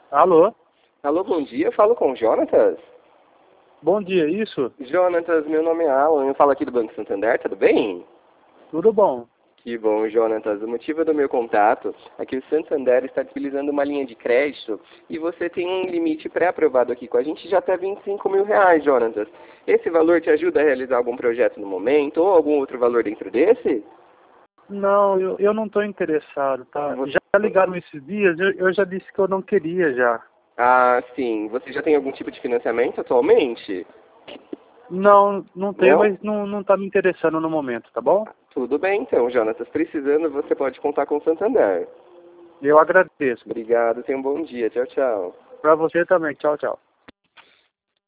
Alô? Alô, bom dia. Eu falo com o Jonatas. Bom dia, isso? Jonatas, meu nome é Alan. Eu falo aqui do Banco Santander, tudo bem? Tudo bom? Que bom, Jonatas. O motivo do meu contato é que o Santander está utilizando uma linha de crédito e você tem um limite pré-aprovado aqui com a gente de até R$ 25.000, Jonatas. Esse valor te ajuda a realizar algum projeto no momento ou algum outro valor dentro desse? Não, eu não estou interessado, tá? Você... Já ligaram esses dias, eu já disse que eu não queria já. Ah, sim. Você já tem algum tipo de financiamento atualmente? Não, não tenho, Não? mas não está me interessando no momento, tá bom? Tudo bem então, Jonatas. Precisando, você pode contar com o Santander. Eu agradeço. Obrigado, tenha um bom dia. Tchau, tchau. Para você também. Tchau, tchau.